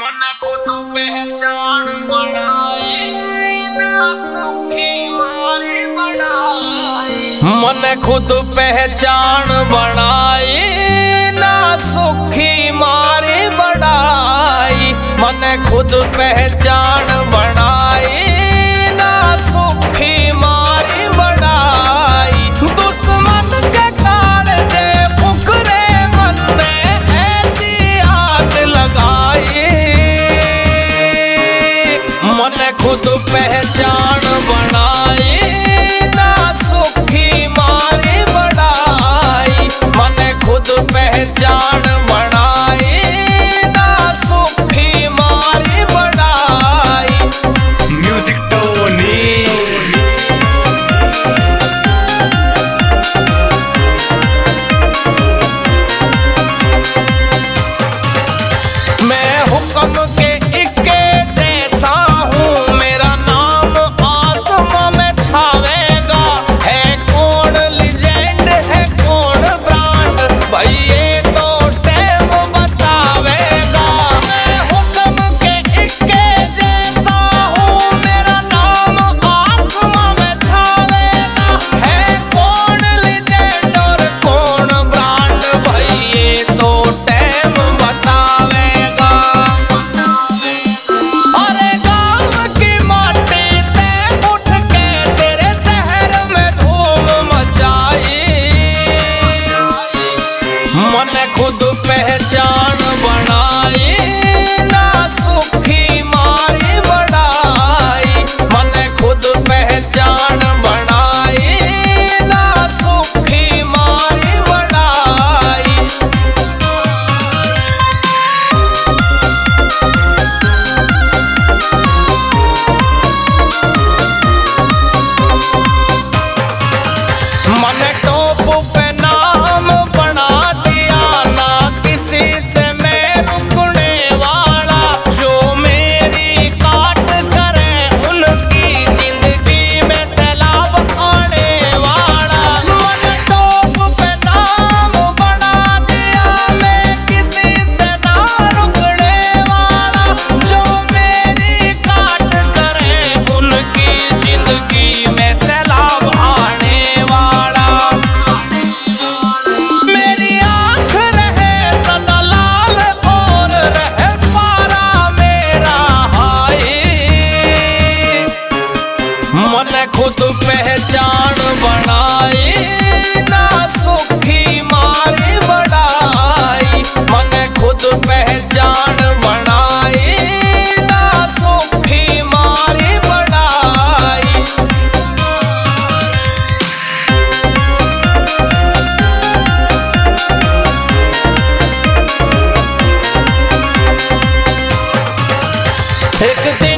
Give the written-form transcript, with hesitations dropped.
मन को तू पहचान बनाए ना सुखी मारे बनाए। मन खुद पहचान बनाए ना सुखी मारे बढ़ाई। मन खुद पहचान बनाए ना सुखी मारे बढ़ाई। दुश्मन के कान दे फुकरे मन में ऐसी आग लगाई। मन खुद पहचान बनाए ना सुखी मारे बढ़ाई। मन खुद पहचान बनाए ना सुखी मारे बढ़ाई। म्यूजिक टोनी मैं हुक्म के इक्के जैसा हूँ। मेरा नाम आसमां में छावेगा। है कौन लीजेंड है कौन ब्रांड भाई ये तो टाइम बतावेगा। मैं हुक्म के इक्के जैसा हूँ। मेरा नाम आसमां में छावेगा। है कौन लीजेंड और कौन ब्रांड भाई ये तो टाइम बतावेगा। अरे गाँव की माटी ते उठ के तेरे शहर में धूम मचाई। मन खुद पहचान बनाई ना सुखी मारी बढ़ाई। मन खुद पहचान बनाई ना सुखी मारी बढ़ाई। मन टॉप पे नाम बना दिया ना किसी से मैं रुकने वाला। जो मेरी काट करे उनकी जिंदगी में सैलाब आने वाला। मन टॉप पे नाम बना दिया मैं किसी से ना रुकने वाला। जो मेरी काट करे उनकी जिंदगी में सैलाब आने वाला। मेरी आँख रहे सदा लाल और रहे पारा मेरा हाय। मन खुद पहचान बनाए ना सुखी मारे बढ़ाई। मन खुद पहचान बनाए ना सुखी मारे बढ़ाई। एक दिन